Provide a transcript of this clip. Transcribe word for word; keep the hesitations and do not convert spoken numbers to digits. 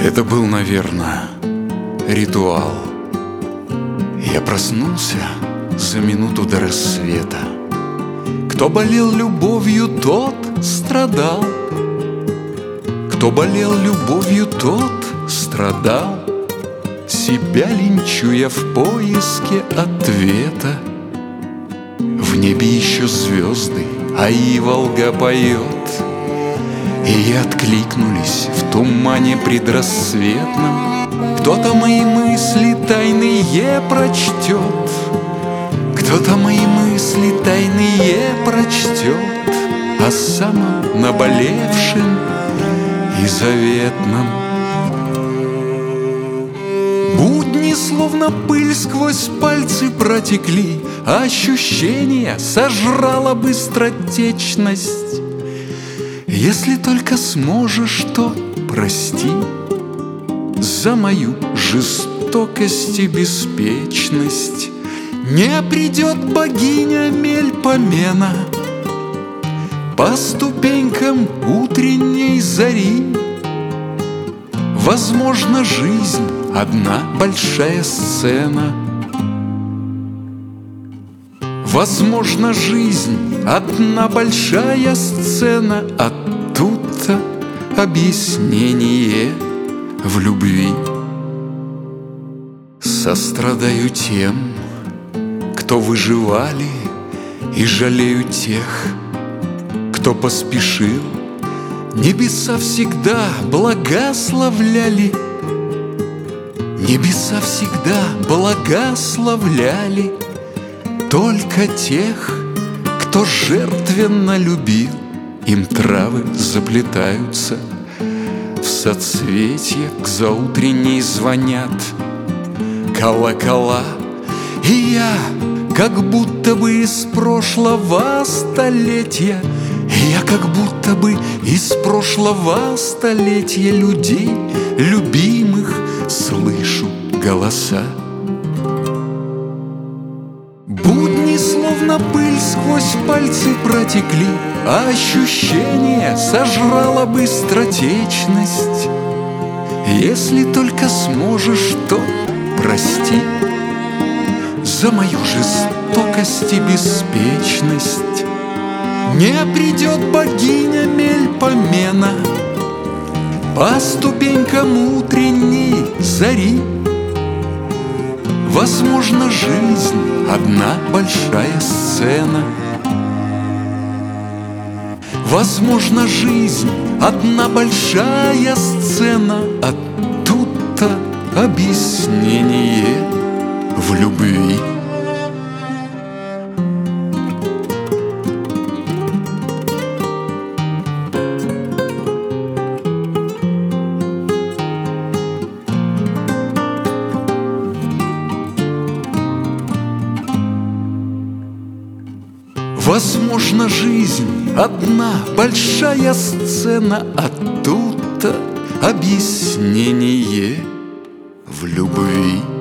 Это был, наверное, ритуал. Я проснулся за минуту до рассвета. Кто болел любовью, тот страдал. Кто болел любовью, тот страдал, себя линчуя в поиске ответа. В небе еще звезды, а и Волга поет, и откликнулись в тумане предрассветном. Кто-то мои мысли тайные прочтет, кто-то мои мысли тайные прочтет о самом наболевшем и заветном. Будни словно пыль сквозь пальцы протекли, а ощущения сожрала быстротечность. Если только сможешь, то прости за мою жестокость и беспечность. Не придет богиня Мельпомена по ступенькам утренней зари. Возможно, жизнь — одна большая сцена. Возможно, жизнь — одна большая сцена, а тут-то объяснение в любви. Сострадаю тем, кто выживали, и жалею тех, кто поспешил. Небеса всегда благословляли, небеса всегда благословляли только тех, кто жертвенно любил. Им травы заплетаются, в соцветиях к заутренней звонят колокола. И я, как будто бы из прошлого столетия, и я, как будто бы из прошлого столетия людей любимых слышу голоса. Будни словно пыль сквозь пальцы протекли, а ощущение сожрала быстротечность. Если только сможешь, то прости за мою жестокость и беспечность. Не придет богиня Мельпомена по ступенькам утренней зари. Возможно, жизнь — одна большая сцена. Возможно, жизнь — одна большая сцена, а тут-то объяснение в любви. Возможно, жизнь — одна большая сцена, а тут-то объяснение в любви.